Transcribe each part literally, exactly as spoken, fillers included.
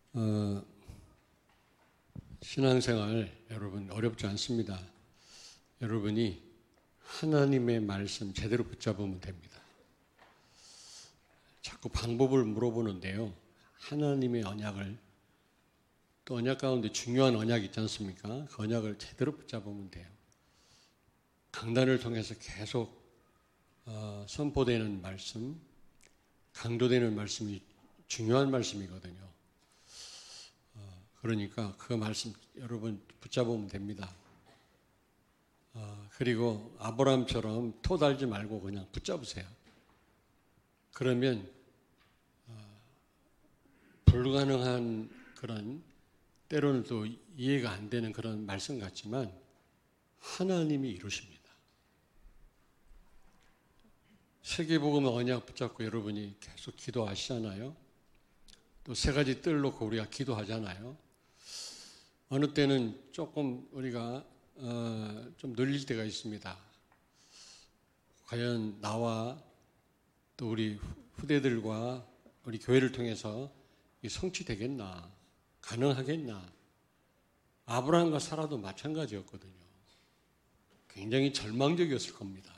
어, 신앙생활 여러분 어렵지 않습니다. 여러분이 하나님의 말씀 제대로 붙잡으면 됩니다. 자꾸 방법을 물어보는데요. 하나님의 언약을, 또 언약 가운데 중요한 언약이 있지 않습니까? 그 언약을 제대로 붙잡으면 돼요. 강단을 통해서 계속 어, 선포되는 말씀, 강조되는 말씀이 중요한 말씀이거든요. 어, 그러니까 그 말씀 여러분 붙잡으면 됩니다. 어, 그리고 아브라함처럼 토 달지 말고 그냥 붙잡으세요. 그러면 어, 불가능한 그런, 때로는 또 이해가 안 되는 그런 말씀 같지만 하나님이 이루십니다. 세계복음의 언약 붙잡고 여러분이 계속 기도하시잖아요. 또 세 가지 뜰 놓고 우리가 기도하잖아요. 어느 때는 조금 우리가 어, 좀 늘릴 때가 있습니다. 과연 나와 또 우리 후대들과 우리 교회를 통해서 이 성취되겠나, 가능하겠나. 아브라함과 사라도 마찬가지였거든요. 굉장히 절망적이었을 겁니다.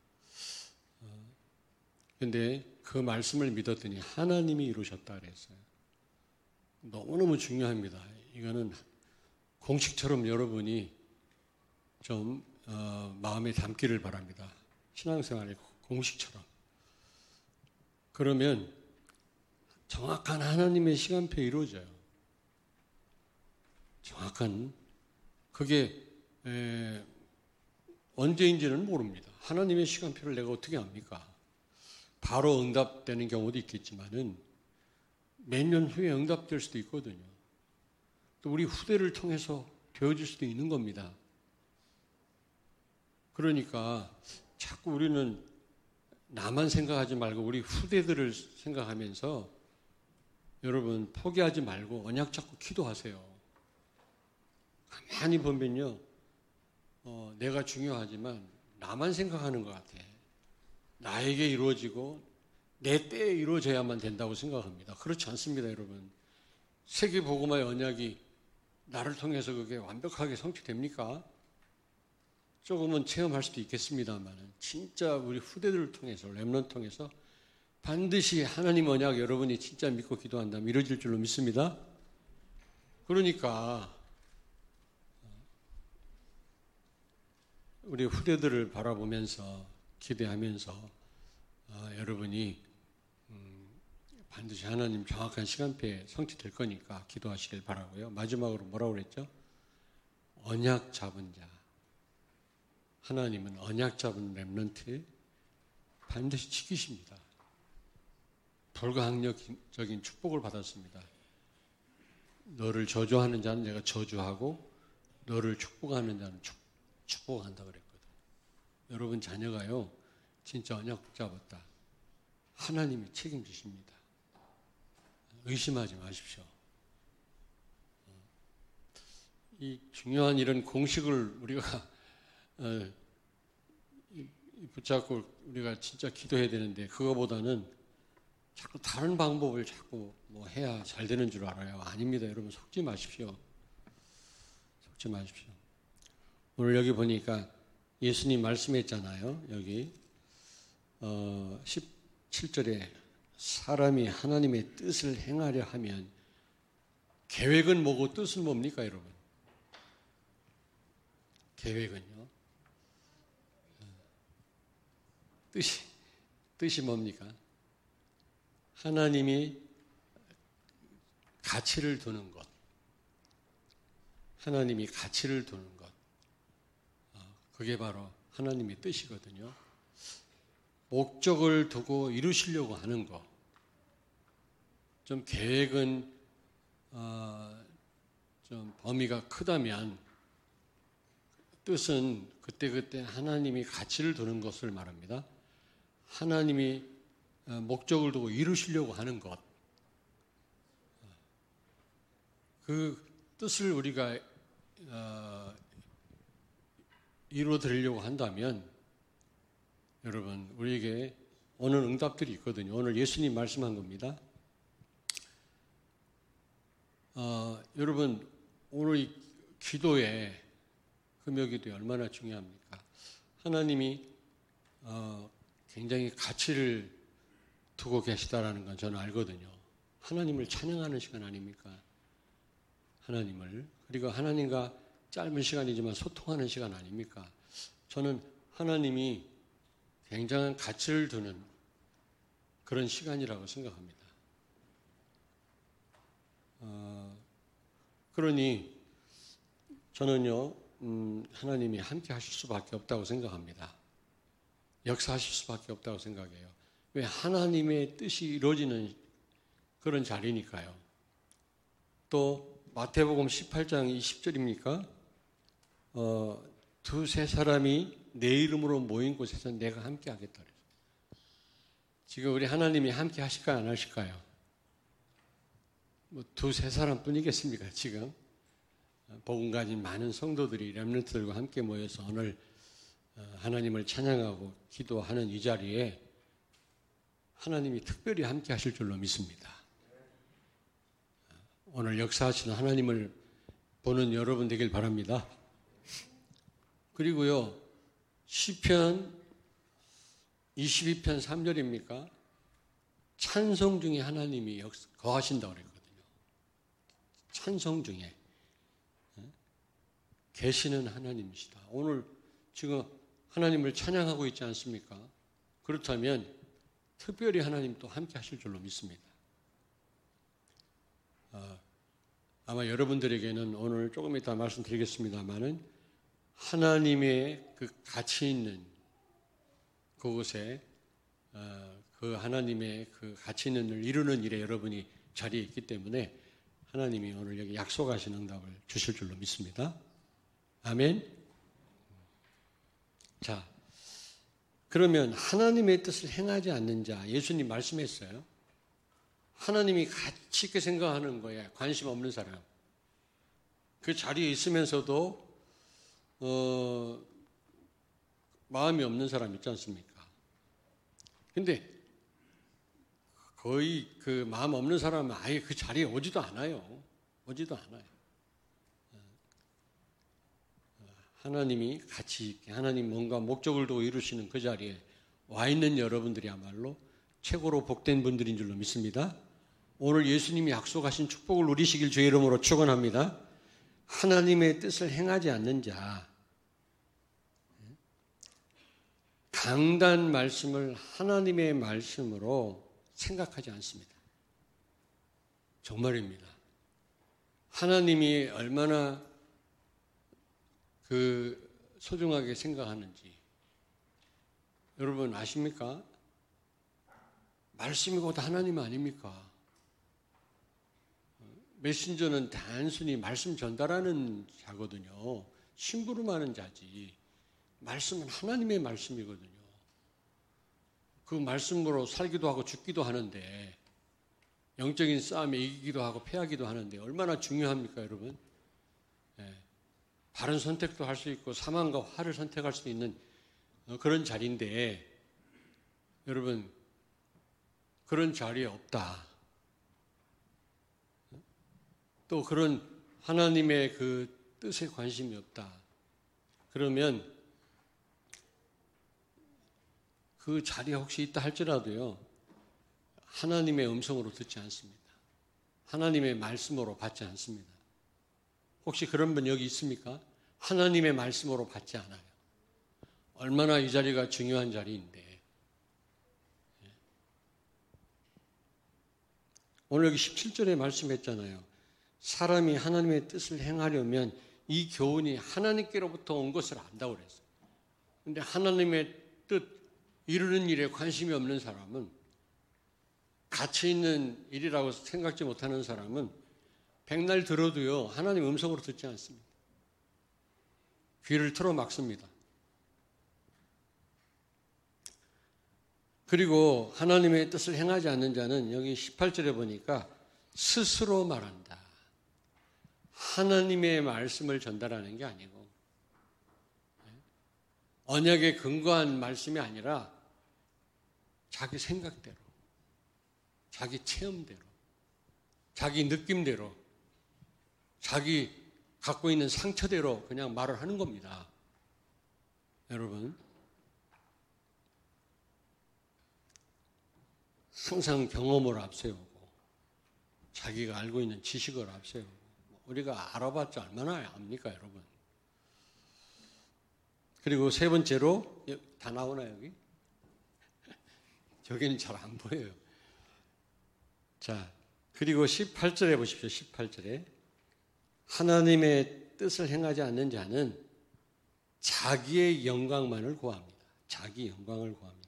그런데 어, 그 말씀을 믿었더니 하나님이 이루셨다 그랬어요. 너무너무 중요합니다. 이거는 공식처럼 여러분이 좀 어, 마음에 담기를 바랍니다. 신앙생활의 공식처럼. 그러면 정확한 하나님의 시간표에 이루어져요. 정확한, 그게 에, 언제인지는 모릅니다. 하나님의 시간표를 내가 어떻게 압니까? 바로 응답되는 경우도 있겠지만은 몇 년 후에 응답될 수도 있거든요. 또 우리 후대를 통해서 되어질 수도 있는 겁니다. 그러니까 자꾸 우리는 나만 생각하지 말고 우리 후대들을 생각하면서 여러분 포기하지 말고 언약 잡고 기도하세요. 가만히 보면요, 어, 내가 중요하지만 나만 생각하는 것 같아. 나에게 이루어지고 내 때에 이루어져야만 된다고 생각합니다. 그렇지 않습니다, 여러분. 세계복음화의 언약이 나를 통해서 그게 완벽하게 성취됩니까? 조금은 체험할 수도 있겠습니다만 진짜 우리 후대들을 통해서, 렘넌트 통해서 반드시 하나님 언약 여러분이 진짜 믿고 기도한다면 이루어질 줄로 믿습니다. 그러니까 우리 후대들을 바라보면서 기대하면서 어, 여러분이 음, 반드시 하나님 정확한 시간표에 성취될 거니까 기도하시길 바라고요. 마지막으로 뭐라고 그랬죠? 언약 잡은 자. 하나님은 언약 잡은 렘넌트 반드시 지키십니다. 불가항력적인 축복을 받았습니다. 너를 저주하는 자는 내가 저주하고 너를 축복하는 자는 축, 축복한다 그랬거든. 여러분 자녀가요, 진짜 언약 붙잡았다. 하나님이 책임지십니다. 의심하지 마십시오. 이 중요한 이런 공식을 우리가 어, 붙잡고 우리가 진짜 기도해야 되는데 그거보다는 자꾸 다른 방법을 자꾸 뭐 해야 잘 되는 줄 알아요. 아닙니다. 여러분 속지 마십시오. 속지 마십시오. 오늘 여기 보니까 예수님 말씀했잖아요. 여기 어, 십칠 절에 사람이 하나님의 뜻을 행하려 하면 계획은 뭐고 뜻은 뭡니까, 여러분? 계획은요. 뜻이, 뜻이 뭡니까? 하나님이 가치를 두는 것. 하나님이 가치를 두는 것. 그게 바로 하나님의 뜻이거든요. 목적을 두고 이루시려고 하는 것. 좀 계획은 어, 좀 범위가 크다면 뜻은 그때그때 하나님이 가치를 두는 것을 말합니다. 하나님이 목적을 두고 이루시려고 하는 것. 그 뜻을 우리가 어, 이루어드리려고 한다면 여러분 우리에게 오는 응답들이 있거든요. 오늘 예수님 말씀한 겁니다. 어, 여러분 오늘 이 기도에 금요기도에 얼마나 중요합니까? 하나님이 어, 굉장히 가치를 두고 계시다라는 건 저는 알거든요. 하나님을 찬양하는 시간 아닙니까? 하나님을. 그리고 하나님과 짧은 시간이지만 소통하는 시간 아닙니까? 저는 하나님이 굉장한 가치를 두는 그런 시간이라고 생각합니다. 어, 그러니 저는요, 음, 하나님이 함께 하실 수밖에 없다고 생각합니다. 역사하실 수밖에 없다고 생각해요. 왜? 하나님의 뜻이 이루어지는 그런 자리니까요. 또 마태복음 십팔 장 이십 절입니까? 어, 두세 사람이 내 이름으로 모인 곳에서 내가 함께 하겠다. 지금 우리 하나님이 함께 하실까요? 안 하실까요? 뭐 두세 사람 뿐이겠습니까? 지금 복음 가진 많은 성도들이 렘넌트들과 함께 모여서 오늘 하나님을 찬양하고 기도하는 이 자리에 하나님이 특별히 함께 하실 줄로 믿습니다. 오늘 역사하시는 하나님을 보는 여러분 되길 바랍니다. 그리고요, 시편 이십이 편 삼 절입니까? 찬송 중에 하나님이 거하신다고 그랬거든요. 찬송 중에 계시는 하나님이시다. 오늘 지금 하나님을 찬양하고 있지 않습니까? 그렇다면 특별히 하나님 또 함께 하실 줄로 믿습니다. 어, 아마 여러분들에게는 오늘 조금 이따 말씀드리겠습니다만은 하나님의 그 가치 있는 그곳에 어, 그 하나님의 그 가치 있는 일을 이루는 일에 여러분이 자리에 있기 때문에 하나님이 오늘 여기 약속하신 응답을 주실 줄로 믿습니다. 아멘. 자, 그러면 하나님의 뜻을 행하지 않는 자, 예수님 말씀했어요. 하나님이 가치 있게 생각하는 거에 관심 없는 사람, 그 자리에 있으면서도 어, 마음이 없는 사람 있지 않습니까? 근데 거의 그 마음 없는 사람은 아예 그 자리에 오지도 않아요. 오지도 않아요. 하나님이 가치 있게, 하나님 뭔가 목적을 두고 이루시는 그 자리에 와 있는 여러분들이야말로 최고로 복된 분들인 줄로 믿습니다. 오늘 예수님이 약속하신 축복을 누리시길 주의 이름으로 축원합니다. 하나님의 뜻을 행하지 않는 자, 강단 말씀을 하나님의 말씀으로 생각하지 않습니다. 정말입니다. 하나님이 얼마나 그 소중하게 생각하는지 여러분 아십니까? 말씀이 곧 하나님 아닙니까? 메신저는 단순히 말씀 전달하는 자거든요. 심부름하는 자지. 말씀은 하나님의 말씀이거든요. 그 말씀으로 살기도 하고 죽기도 하는데, 영적인 싸움에 이기기도 하고 패하기도 하는데 얼마나 중요합니까, 여러분? 네. 바른 선택도 할 수 있고 사망과 화를 선택할 수 있는 그런 자리인데, 여러분 그런 자리에 없다. 또 그런 하나님의 그 뜻에 관심이 없다. 그러면 그 자리에 혹시 있다 할지라도요, 하나님의 음성으로 듣지 않습니다. 하나님의 말씀으로 받지 않습니다. 혹시 그런 분 여기 있습니까? 하나님의 말씀으로 받지 않아요. 얼마나 이 자리가 중요한 자리인데. 오늘 여기 십칠 절에 말씀했잖아요. 사람이 하나님의 뜻을 행하려면 이 교훈이 하나님께로부터 온 것을 안다고 그랬어요. 그런데 하나님의 뜻 이루는 일에 관심이 없는 사람은, 가치 있는 일이라고 생각지 못하는 사람은 백날 들어도요 하나님 음성으로 듣지 않습니다. 귀를 틀어 막습니다. 그리고 하나님의 뜻을 행하지 않는 자는 여기 십팔 절에 보니까 스스로 말한다. 하나님의 말씀을 전달하는 게 아니고 언약에 근거한 말씀이 아니라 자기 생각대로, 자기 체험대로, 자기 느낌대로 자기 갖고 있는 상처대로 그냥 말을 하는 겁니다. 여러분, 항상 경험을 앞세우고 자기가 알고 있는 지식을 앞세우고, 우리가 알아봤자 얼마나 압니까, 여러분? 그리고 세 번째로, 다 나오나 여기? 저기는 잘 안 보여요. 자, 그리고 십팔 절에 보십시오. 십팔 절에 하나님의 뜻을 행하지 않는 자는 자기의 영광만을 구합니다. 자기 영광을 구합니다.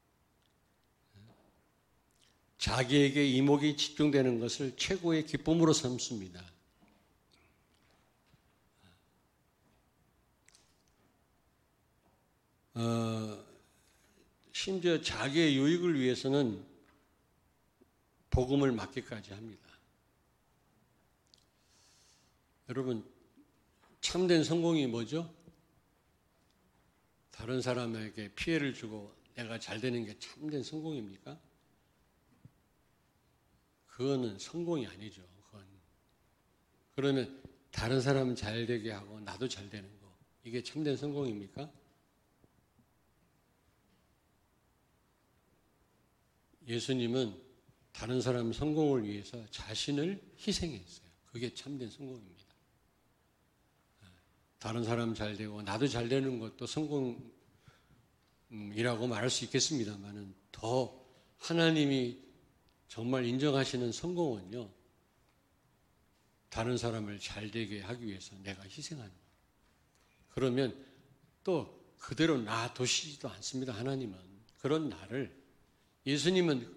자기에게 이목이 집중되는 것을 최고의 기쁨으로 삼습니다. 어, 심지어 자기의 유익을 위해서는 복음을 맡기까지 합니다. 여러분, 참된 성공이 뭐죠? 다른 사람에게 피해를 주고 내가 잘 되는 게 참된 성공입니까? 그거는 성공이 아니죠. 그건. 그러면 다른 사람은 잘 되게 하고 나도 잘 되는 거, 이게 참된 성공입니까? 예수님은 다른 사람 성공을 위해서 자신을 희생했어요. 그게 참된 성공입니다. 다른 사람 잘 되고 나도 잘 되는 것도 성공이라고 말할 수 있겠습니다만은, 더 하나님이 정말 인정하시는 성공은요, 다른 사람을 잘 되게 하기 위해서 내가 희생하는 거예요. 그러면 또 그대로 놔두시지도 않습니다. 하나님은 그런 나를, 예수님은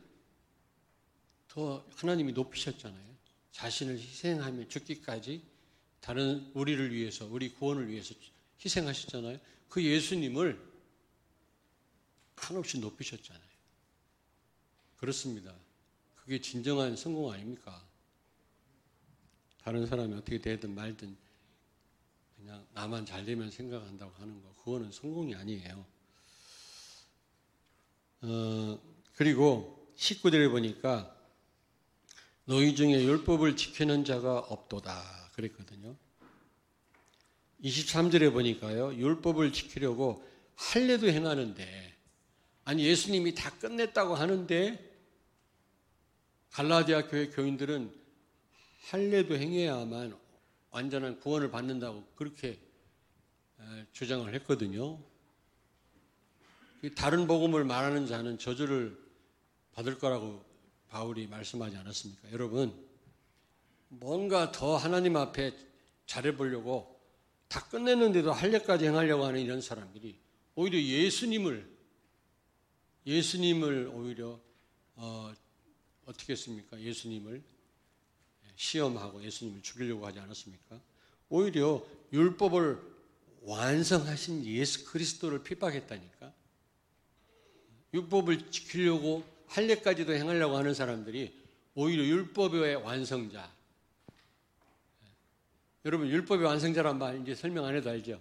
더 하나님이 높이셨잖아요. 자신을 희생하며 죽기까지 다른 우리를 위해서, 우리 구원을 위해서 희생하셨잖아요. 그 예수님을 한없이 높이셨잖아요. 그렇습니다. 그게 진정한 성공 아닙니까? 다른 사람이 어떻게 되든 말든 그냥 나만 잘 되면 생각한다고 하는 거, 그거는 성공이 아니에요. 어, 그리고 십구 절에 보니까 너희 중에 율법을 지키는 자가 없도다 그랬거든요. 이십삼 절에 보니까요, 율법을 지키려고 할례도 행하는데, 아니 예수님이 다 끝냈다고 하는데 갈라디아 교회 교인들은 할례도 행해야만 완전한 구원을 받는다고 그렇게 주장을 했거든요. 다른 복음을 말하는 자는 저주를 받을 거라고 바울이 말씀하지 않았습니까? 여러분, 뭔가 더 하나님 앞에 잘해보려고 다 끝냈는데도 할례까지 행하려고 하는 이런 사람들이 오히려 예수님을 예수님을 오히려 어, 어떻게 했습니까? 예수님을 시험하고 예수님을 죽이려고 하지 않았습니까? 오히려 율법을 완성하신 예수 그리스도를 핍박했다니까. 율법을 지키려고 할례까지도 행하려고 하는 사람들이 오히려 율법의 완성자. 여러분, 율법의 완성자란 말 이제 설명 안 해도 알죠?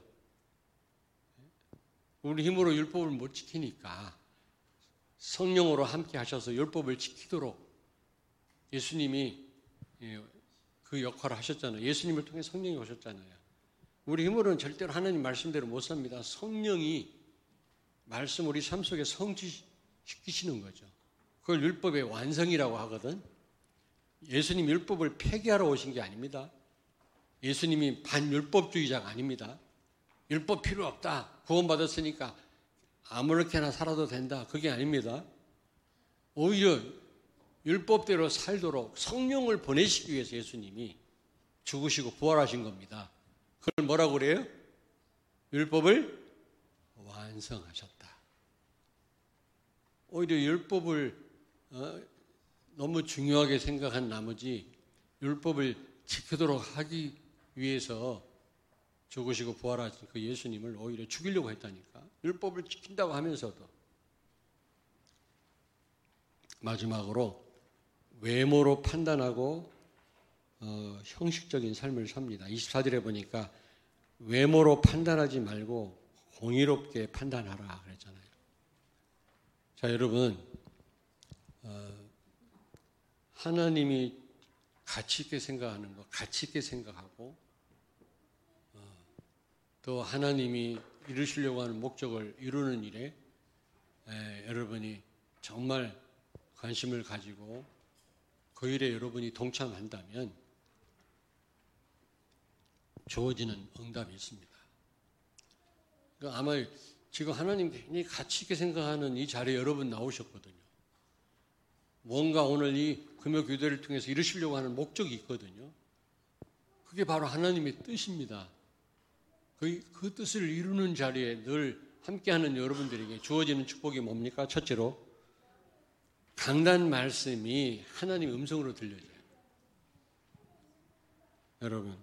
우리 힘으로 율법을 못 지키니까 성령으로 함께 하셔서 율법을 지키도록 예수님이 그 역할을 하셨잖아요. 예수님을 통해 성령이 오셨잖아요. 우리 힘으로는 절대로 하나님 말씀대로 못 삽니다. 성령이 말씀 우리 삶 속에 성취시키시는 거죠. 그걸 율법의 완성이라고 하거든. 예수님 율법을 폐기하러 오신 게 아닙니다. 예수님이 반율법주의자가 아닙니다. 율법 필요 없다. 구원받았으니까 아무렇게나 살아도 된다. 그게 아닙니다. 오히려 율법대로 살도록 성령을 보내시기 위해서 예수님이 죽으시고 부활하신 겁니다. 그걸 뭐라고 그래요? 율법을 완성하셨다. 오히려 율법을 어, 너무 중요하게 생각한 나머지 율법을 지키도록 하기 위해서 죽으시고 부활하신 그 예수님을 오히려 죽이려고 했다니까. 율법을 지킨다고 하면서도. 마지막으로 외모로 판단하고 어, 형식적인 삶을 삽니다. 이십사 절에 보니까 외모로 판단하지 말고 공의롭게 판단하라 그랬잖아요. 자, 여러분, 어, 하나님이 가치 있게 생각하는 거, 가치 있게 생각하고 어, 또 하나님이 이루시려고 하는 목적을 이루는 일에 에, 여러분이 정말 관심을 가지고 그 일에 여러분이 동참한다면 주어지는 응답이 있습니다. 그러니까 아마 지금 하나님 굉장히 가치 있게 생각하는 이 자리에 여러분 나오셨거든요. 뭔가 오늘 이 금요 교대를 통해서 이루시려고 하는 목적이 있거든요. 그게 바로 하나님의 뜻입니다. 그, 그 뜻을 이루는 자리에 늘 함께하는 여러분들에게 주어지는 축복이 뭡니까? 첫째로 강단 말씀이 하나님의 음성으로 들려져요. 여러분,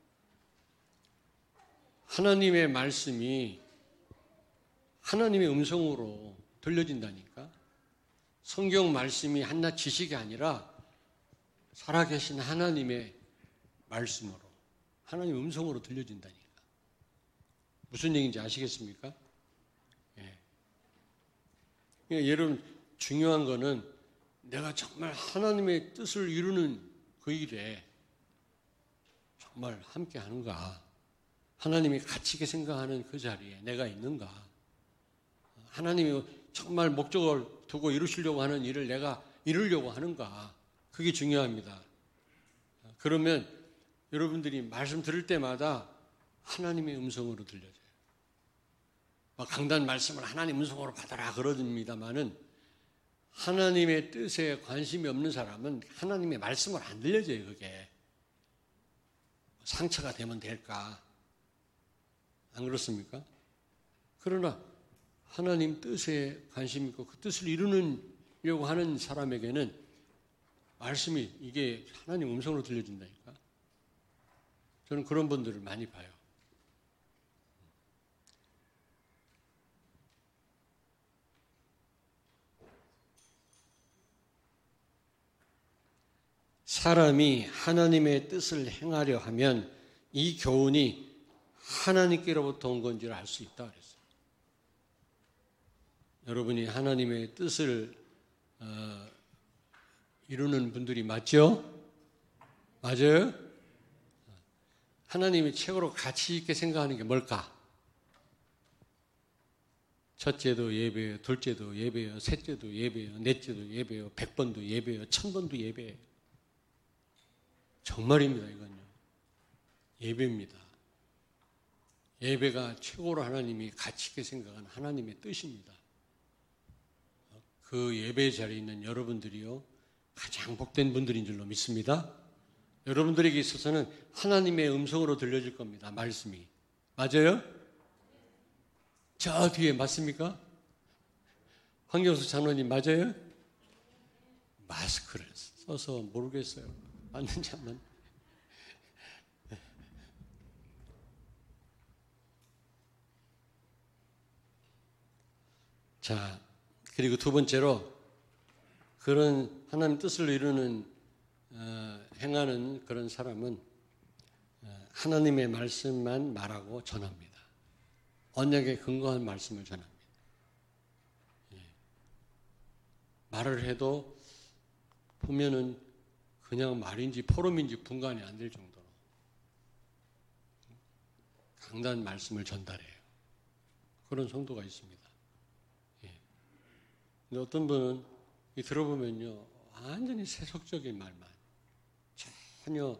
하나님의 말씀이 하나님의 음성으로 들려진다니까. 성경 말씀이 한낱 지식이 아니라 살아계신 하나님의 말씀으로, 하나님의 음성으로 들려진다니까. 무슨 얘기인지 아시겠습니까? 예. 그러니까 여러분, 중요한 거는 내가 정말 하나님의 뜻을 이루는 그 일에 정말 함께 하는가? 하나님이 가치 있게 생각하는 그 자리에 내가 있는가? 하나님이 정말 목적을 두고 이루시려고 하는 일을 내가 이루려고 하는가? 그게 중요합니다. 그러면 여러분들이 말씀 들을 때마다 하나님의 음성으로 들려져요. 강단 말씀을 하나님 음성으로 받아라 그러집니다만은 하나님의 뜻에 관심이 없는 사람은 하나님의 말씀을 안 들려져요. 그게 상처가 되면 될까? 안 그렇습니까? 그러나 하나님 뜻에 관심 있고 그 뜻을 이루려고 하는 사람에게는 말씀이 이게 하나님 음성으로 들려진다니까. 저는 그런 분들을 많이 봐요. 사람이 하나님의 뜻을 행하려 하면 이 교훈이 하나님께로부터 온 건지를 알 수 있다 그랬어요. 여러분이 하나님의 뜻을 어, 이루는 분들이 맞죠? 맞아요? 하나님이 최고로 가치 있게 생각하는 게 뭘까? 첫째도 예배요, 둘째도 예배요, 셋째도 예배요, 넷째도 예배요, 백 번도 예배요, 천 번도 예배요. 정말입니다, 이건요. 예배입니다. 예배가 최고로 하나님이 가치 있게 생각하는 하나님의 뜻입니다. 그 예배 자리에 있는 여러분들이요, 가장 복된 분들인 줄로 믿습니다. 여러분들에게 있어서는 하나님의 음성으로 들려질 겁니다. 말씀이. 맞아요? 저 뒤에 맞습니까? 황경수 장로님 맞아요? 마스크를 써서 모르겠어요. 맞는지 안 맞는지. 자, 그리고 두 번째로 그런 하나님 뜻을 이루는 어, 행하는 그런 사람은 어, 하나님의 말씀만 말하고 전합니다. 언약에 근거한 말씀을 전합니다. 예. 말을 해도 보면은 그냥 말인지 포럼인지 분간이 안 될 정도로 강단 말씀을 전달해요. 그런 성도가 있습니다. 예. 근데 어떤 분은 이 들어보면요, 완전히 세속적인 말만, 전혀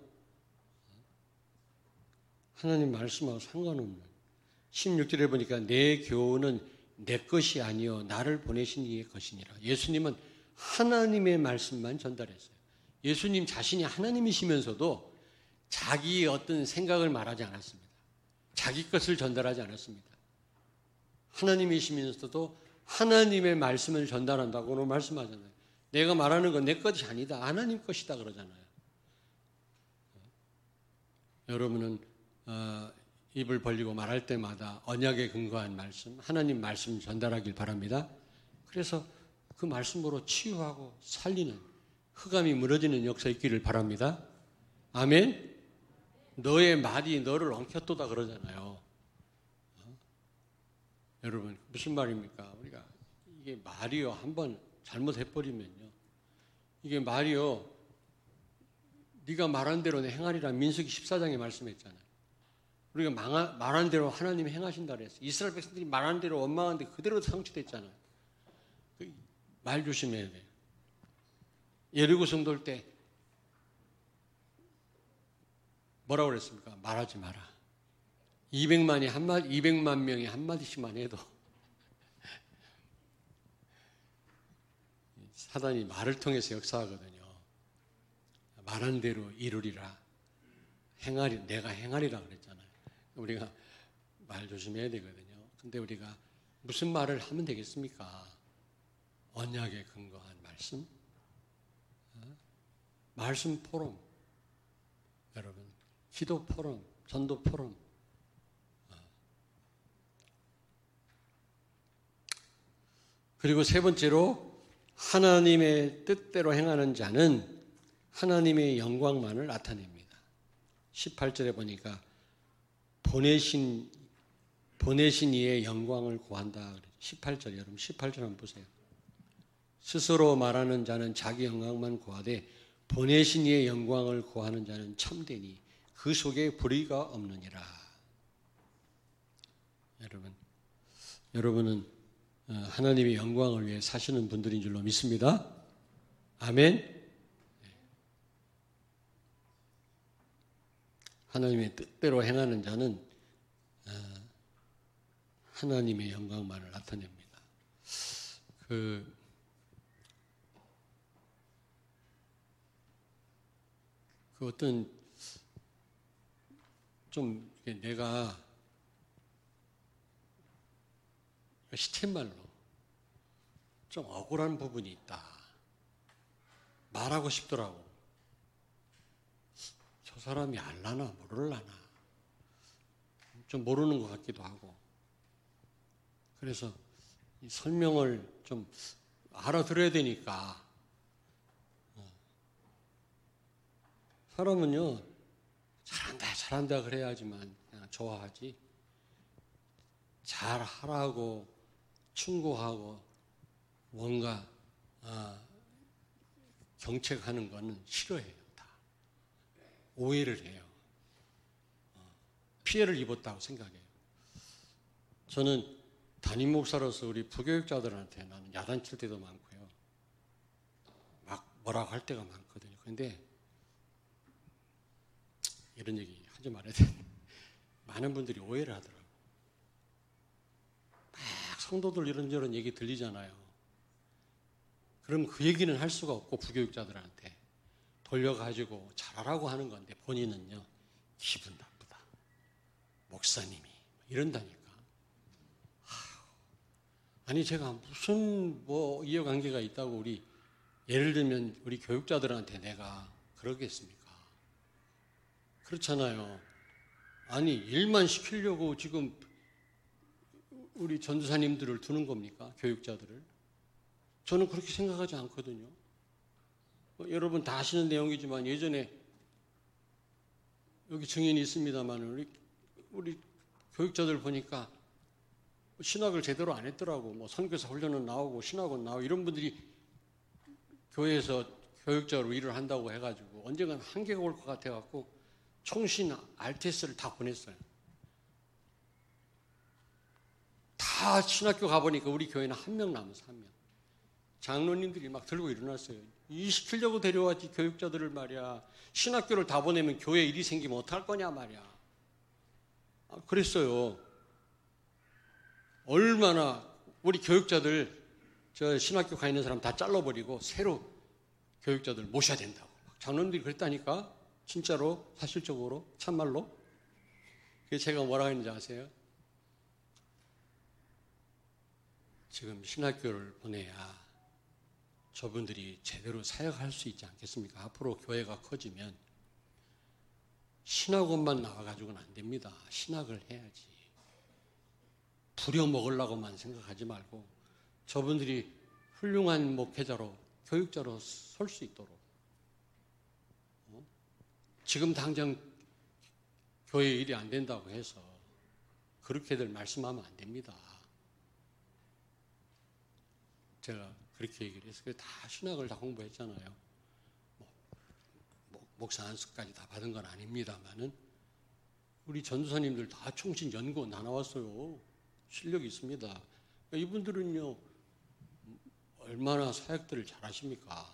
하나님 말씀하고 상관없는. 십육 절에 보니까 내 교훈은 내 것이 아니요 나를 보내신 이의 것이니라. 예수님은 하나님의 말씀만 전달했어요. 예수님 자신이 하나님이시면서도 자기의 어떤 생각을 말하지 않았습니다. 자기 것을 전달하지 않았습니다. 하나님이시면서도 하나님의 말씀을 전달한다고는 말씀하잖아요. 내가 말하는 건 내 것이 아니다. 하나님 것이다 그러잖아요. 여러분은 어, 입을 벌리고 말할 때마다 언약에 근거한 말씀, 하나님 말씀 전달하길 바랍니다. 그래서 그 말씀으로 치유하고 살리는, 흑암이 무너지는 역사 있기를 바랍니다. 아멘? 너의 말이 너를 엉켰도다 그러잖아요. 어? 여러분 무슨 말입니까? 우리가 이게 말이요 한번 잘못해버리면요, 이게 말이요 네가 말한 대로 내 행하리라 민수기 십사 장에 말씀했잖아요. 우리가 말한 대로 하나님이 행하신다 그랬어요. 이스라엘 백성들이 말한 대로 원망하는데 그대로 성취됐잖아요. 말 조심해야 돼요. 예리고 성도일 때 뭐라고 그랬습니까? 말하지 마라. 이백만이 한마디, 이백만 명이 한마디씩만 해도 사단이 말을 통해서 역사하거든요. 말한 대로 이루리라. 행하리, 내가 행하리라 그랬잖아요. 우리가 말 조심해야 되거든요. 근데 우리가 무슨 말을 하면 되겠습니까? 언약에 근거한 말씀? 말씀 포럼. 여러분, 기도 포럼, 전도 포럼. 그리고 세 번째로 하나님의 뜻대로 행하는 자는 하나님의 영광만을 나타냅니다. 십팔 절에 보니까 보내신 보내신 이의 영광을 구한다. 십팔 절 여러분 십팔 절 한번 보세요. 스스로 말하는 자는 자기 영광만 구하되 보내신 이의 영광을 구하는 자는 참되니 그 속에 불의가 없느니라. 여러분, 여러분은 하나님의 영광을 위해 사시는 분들인 줄로 믿습니다. 아멘. 하나님의 뜻대로 행하는 자는 하나님의 영광만을 나타냅니다. 그, 그 어떤 좀 내가 시쳇말로 좀 억울한 부분이 있다. 말하고 싶더라고. 저 사람이 알라나 모를라나 좀 모르는 것 같기도 하고 그래서 이 설명을 좀 알아들어야 되니까 사람은요 잘한다 잘한다 그래야지만 그냥 좋아하지 잘하라고 충고하고 뭔가 아, 경책하는 거는 싫어해요. 다 오해를 해요. 피해를 입었다고 생각해요. 저는 담임 목사로서 우리 부교육자들한테 나는 야단칠 때도 많고요. 막 뭐라고 할 때가 많거든요. 그런데 이런 얘기 하지 말아야 되는데 많은 분들이 오해를 하더라고요. 막 성도들 이런저런 얘기 들리잖아요. 그럼 그 얘기는 할 수가 없고 부교육자들한테 돌려가지고 잘하라고 하는 건데 본인은요 기분 나쁘다. 목사님이 이런다니까. 아니 제가 무슨 뭐 이해관계가 있다고 우리 예를 들면 우리 교육자들한테 내가 그러겠습니까? 그렇잖아요. 아니 일만 시키려고 지금 우리 전도사님들을 두는 겁니까? 교육자들을? 저는 그렇게 생각하지 않거든요. 뭐, 여러분 다 아시는 내용이지만 예전에 여기 증인이 있습니다만 우리, 우리 교육자들 보니까 신학을 제대로 안 했더라고. 뭐 선교사 훈련은 나오고 신학은 나오고 이런 분들이 교회에서 교육자로 일을 한다고 해가지고 언젠간 한계가 올 것 같아갖고 총신 알테스를 다 보냈어요. 다 신학교 가보니까 우리 교회는 한 명 남았어, 한 명. 장로님들이 막 들고 일어났어요. 이 시키려고 데려왔지 교육자들을 말이야. 신학교를 다 보내면 교회 일이 생기면 어떡할 거냐 말이야. 아, 그랬어요. 얼마나 우리 교육자들 저 신학교 가 있는 사람 다 잘라버리고 새로 교육자들 모셔야 된다고. 장로님들이 그랬다니까. 진짜로 사실적으로 참말로. 그래서 제가 뭐라고 했는지 아세요? 지금 신학교를 보내야 저분들이 제대로 사역할 수 있지 않겠습니까? 앞으로 교회가 커지면 신학원만 나와가지고는 안 됩니다. 신학을 해야지. 부려먹으려고만 생각하지 말고 저분들이 훌륭한 목회자로 교육자로 설 수 있도록 어? 지금 당장 교회 일이 안 된다고 해서 그렇게들 말씀하면 안 됩니다. 제가 그렇게 얘기를 해서 다 신학을 다 공부했잖아요. 뭐, 뭐, 목사 안수까지 다 받은 건 아닙니다만은 우리 전도사님들 다 총신 연고 나눠왔어요. 실력이 있습니다. 이분들은요 얼마나 사역들을 잘하십니까?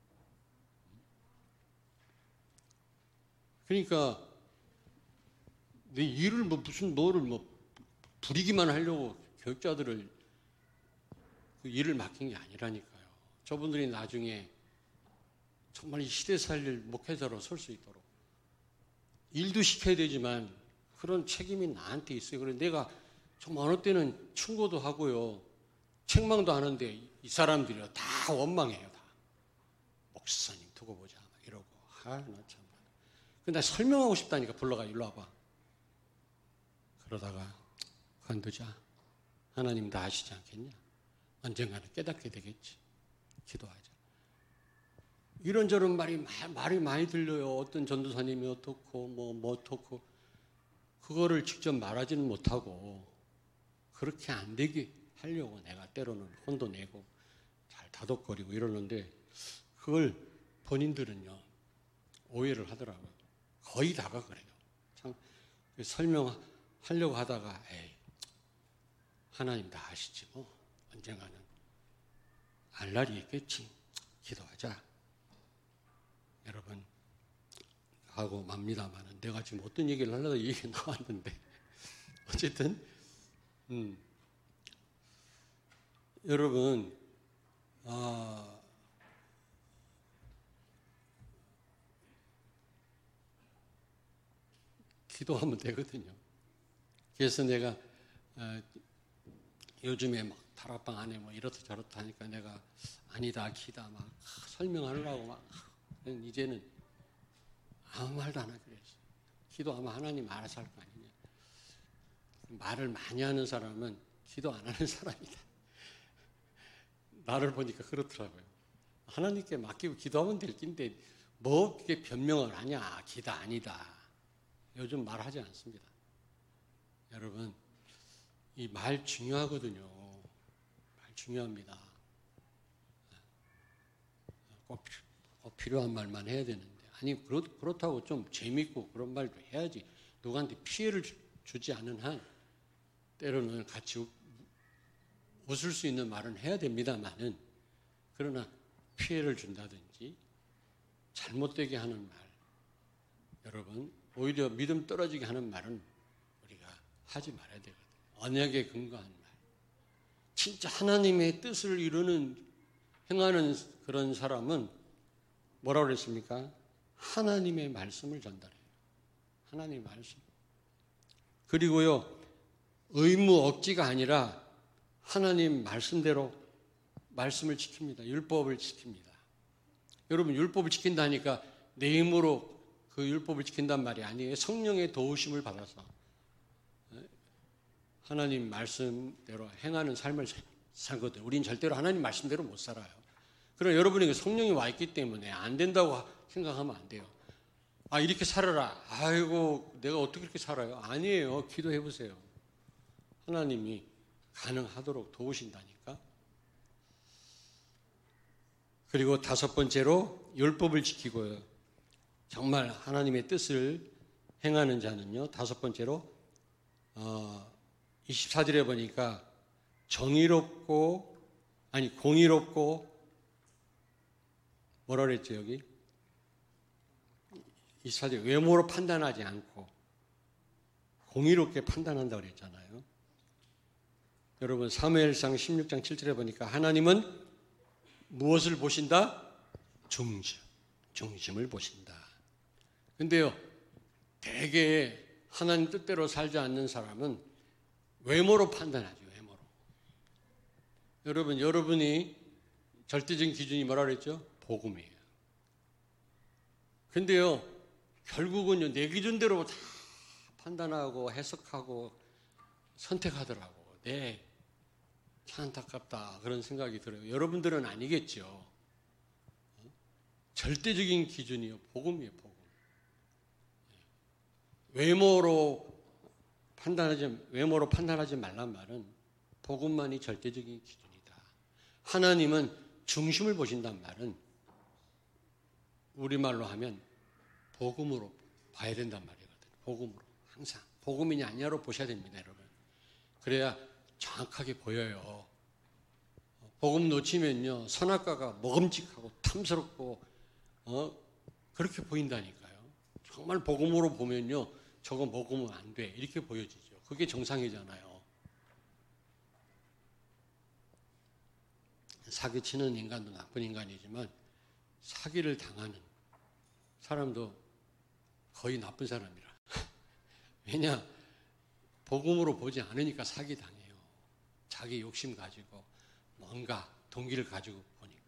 그러니까 내 일을 뭐 무슨 뭐를 뭐 부리기만 하려고 교육자들을 그 일을 맡긴 게 아니라니까요. 저분들이 나중에 정말 이 시대 살릴 목회자로 설 수 있도록 일도 시켜야 되지만 그런 책임이 나한테 있어요. 그래서 내가 정말 어느 때는 충고도 하고요. 책망도 하는데 이 사람들이요 다 원망해요. 다. 목사님 두고 보자 막 이러고. 아, 나 참. 근데 나 설명하고 싶다니까 불러가 일로 와봐. 그러다가 관두자. 하나님 다 아시지 않겠냐? 언젠가는 깨닫게 되겠지. 기도하자. 이런저런 말이 말이 많이 들려요. 어떤 전도사님이 어떻고 뭐 뭐 어떻고 그거를 직접 말하지는 못하고 그렇게 안 되게 하려고 내가 때로는 혼도 내고 잘 다독거리고 이러는데 그걸 본인들은요 오해를 하더라고요. 거의 다가 그래요. 참 설명하려고 하다가 에이 하나님 다 아시지 뭐 언젠가는 알 날이 있겠지. 기도하자. 여러분 하고 맙니다만 내가 지금 어떤 얘기를 하려다 이 얘기 나왔는데 어쨌든 음, 여러분 아, 기도하면 되거든요. 그래서 내가 아, 요즘에 막 다락방 안에 뭐 이렇다 저렇다 하니까 내가 아니다 기다 막 설명하려고 막 이제는 아무 말도 안 하기로 했어요. 기도하면 하나님 알아서 할 거 아니냐. 말을 많이 하는 사람은 기도 안 하는 사람이다. 나를 보니까 그렇더라고요. 하나님께 맡기고 기도하면 될 낀데 뭐 그게 변명을 하냐. 기도 아니다. 요즘 말하지 않습니다. 여러분 이 말 중요하거든요. 말 중요합니다. 꼭, 꼭 필요한 말만 해야 되는데 아니 그렇, 그렇다고 좀 재밌고 그런 말도 해야지. 누구한테 피해를 주, 주지 않은 한 때로는 같이 웃을 수 있는 말은 해야 됩니다만은 그러나 피해를 준다든지 잘못되게 하는 말 여러분 오히려 믿음 떨어지게 하는 말은 우리가 하지 말아야 되거든요. 언약에 근거한 말 진짜 하나님의 뜻을 이루는 행하는 그런 사람은 뭐라고 그랬습니까? 하나님의 말씀을 전달해요. 하나님의 말씀. 그리고요 의무 억지가 아니라 하나님 말씀대로 말씀을 지킵니다. 율법을 지킵니다. 여러분 율법을 지킨다니까 내 힘으로 그 율법을 지킨단 말이 아니에요. 성령의 도우심을 받아서 하나님 말씀대로 행하는 삶을 살거든요. 우린 절대로 하나님 말씀대로 못 살아요. 그러나 여러분에게 성령이 와 있기 때문에 안 된다고 생각하면 안 돼요. 아 이렇게 살아라. 아이고 내가 어떻게 이렇게 살아요? 아니에요. 기도해 보세요. 하나님이 가능하도록 도우신다니까. 그리고 다섯 번째로 율법을 지키고요. 정말 하나님의 뜻을 행하는 자는요. 다섯 번째로 어, 이십사 절에 보니까 정의롭고 아니 공의롭고 뭐라 그랬죠 여기? 이십사 절 외모로 판단하지 않고 공의롭게 판단한다고 그랬잖아요. 여러분 사무엘상 십육 장 칠 절에 보니까 하나님은 무엇을 보신다? 중심, 중심을 보신다. 근데요 대개 하나님 뜻대로 살지 않는 사람은 외모로 판단하죠. 외모로. 여러분 여러분이 절대적인 기준이 뭐라 그랬죠? 복음이에요. 근데요 결국은요 내 기준대로 다 판단하고 해석하고 선택하더라고. 네, 참 안타깝다 그런 생각이 들어요. 여러분들은 아니겠죠. 절대적인 기준이요 복음이에요. 복음. 외모로 판단하지 외모로 판단하지 말란 말은 복음만이 절대적인 기준이다. 하나님은 중심을 보신단 말은 우리말로 하면 복음으로 봐야 된단 말이거든요. 복음으로. 항상. 복음이냐 아니냐로 보셔야 됩니다, 여러분. 그래야 정확하게 보여요. 복음 놓치면요, 선악과가 먹음직하고 탐스럽고, 어, 그렇게 보인다니까요. 정말 복음으로 보면요, 저거 먹으면 안 돼. 이렇게 보여지죠. 그게 정상이잖아요. 사기치는 인간도 나쁜 인간이지만, 사기를 당하는 사람도 거의 나쁜 사람이라. 왜냐? 복음으로 보지 않으니까 사기당해요. 자기 욕심 가지고 뭔가 동기를 가지고 보니까.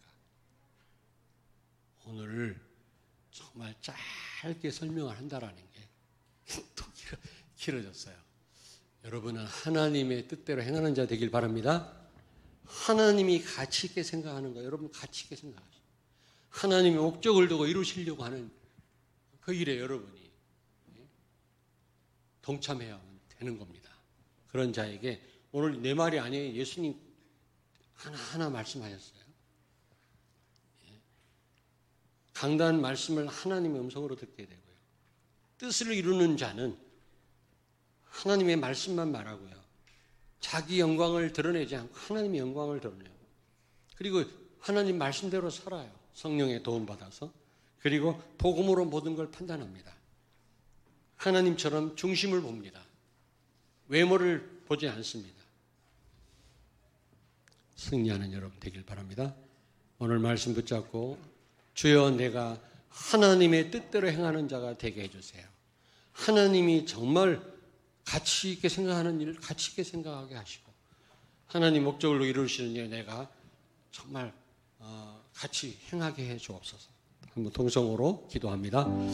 오늘 정말 짧게 설명을 한다라는 게 또 길어졌어요. 여러분은 하나님의 뜻대로 행하는 자 되길 바랍니다. 하나님이 가치 있게 생각하는 거, 여러분 가치 있게 생각하세요. 하나님의 목적을 두고 이루시려고 하는 그 일에 여러분이 동참해야 되는 겁니다. 그런 자에게 오늘 내 말이 아니에요. 예수님 하나하나 말씀하셨어요. 강단 말씀을 하나님의 음성으로 듣게 되고요. 뜻을 이루는 자는 하나님의 말씀만 말하고요. 자기 영광을 드러내지 않고 하나님의 영광을 드러내고, 그리고 하나님 말씀대로 살아요. 성령의 도움받아서. 그리고 복음으로 모든 걸 판단합니다. 하나님처럼 중심을 봅니다. 외모를 보지 않습니다. 승리하는 여러분 되길 바랍니다. 오늘 말씀 붙잡고 주여 내가 하나님의 뜻대로 행하는 자가 되게 해주세요. 하나님이 정말 가치 있게 생각하는 일을 가치 있게 생각하게 하시고, 하나님 목적으로 이루시는 일 내가 정말 같이 행하게 해 주옵소서. 한번 동성으로 기도합니다.